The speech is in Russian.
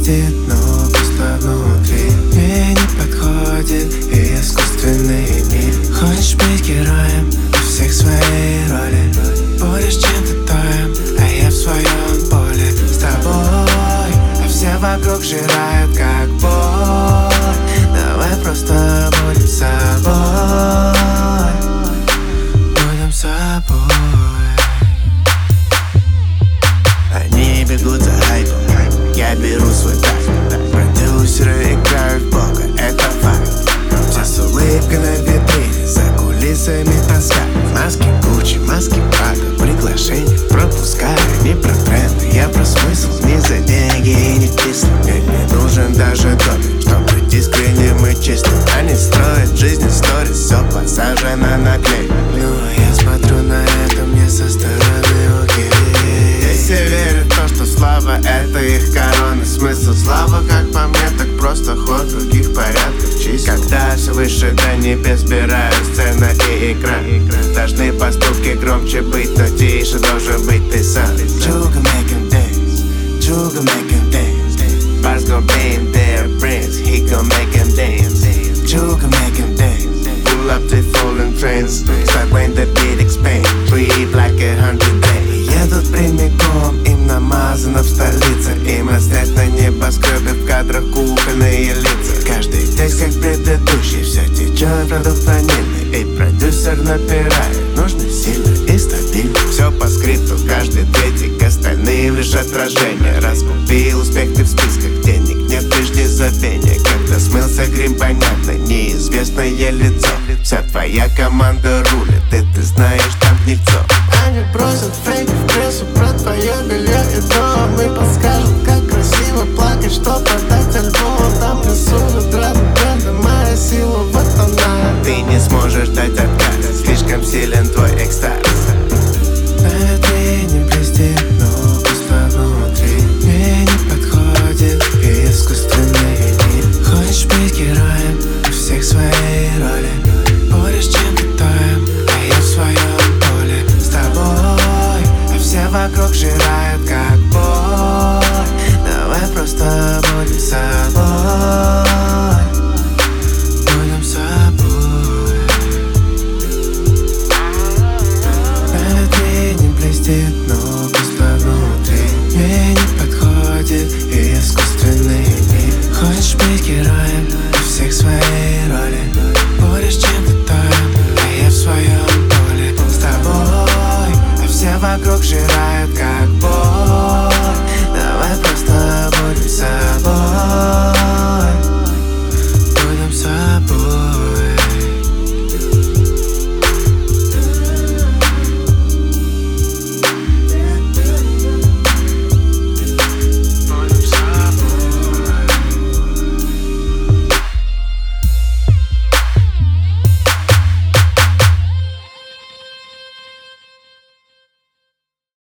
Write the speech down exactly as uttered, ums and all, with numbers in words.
блестит, но пусто внутри. Мне не подходит искусственный мир. Хочешь быть героем у всех своей роли. Будешь чем-то тоем, а я в своем поле с тобой. А все вокруг жирают как боль. Давай просто будем собой. Будем собой. Они бегут за хайпом, я беру свой тайм. Продюсеры играют в бога, это факт. Все с улыбкой на витрине, за кулисами тоска. Маски Гуччи, маски Прада, приглашения пропускаю. Не про тренды, я про смысл. Не за деньги и не числа. Мне не нужен даже доме, чтобы быть искренним и чистым. Они строят жизнь истории, все посажено на клей. Ну а я смотрю на это, мне со стороны окей. Все верят в то, что слава — это их корона. Смысл слава, как по мне, так просто ход других порядков чисел. Когда все выше до небес, сбираю сцена и экран. Должны поступки громче быть, но тише должен быть ты сам. Juga make him dance, Juga make him dance. Bars gon' be in their brains, he gon' make him dance. Juga make him dance. Pull up the fallen trains, start when the beat expands. Breathe like a hundred days. Едут прямиком, им намазано в столице. Им раздать на небоскребе, в кадрах кукольные лица. Каждый текст как предыдущий, все течет, продукт ванильный. И продюсер напирает, нужно сильно и стабильно. Все по скрипту, каждый третий, остальные лишь отражения. Раскупил успех ты в списках, денег нет, прежде забвения. Когда смылся грим, понятно, неизвестное лицо. Вся твоя команда рулит, и ты знаешь, там гнильцо. Они бросят фейк в прессу про твое белье и дом. Мы подскажем, как красиво плакать, что подать альбом. Там рисуют раду бренда, моя сила, вот она. Ты не сможешь дать отказ, слишком силен твой экстаз. На витрине блестит, но пусто внутри. Мне не подходит искусственный мир. Хочешь быть героем у всех своей роли. Будешь чем-то тоем, а я в своем поле с тобой. А все вокруг жирают как боль. Давай просто будем собой. Будем собой. На витрине блестит, но пусто внутри. Мне не подходит искусственный мир. Хочешь быть героем у всех своей роли. Будешь чем-то тоем, а я в своем поле с тобой. А все вокруг жирают как боль.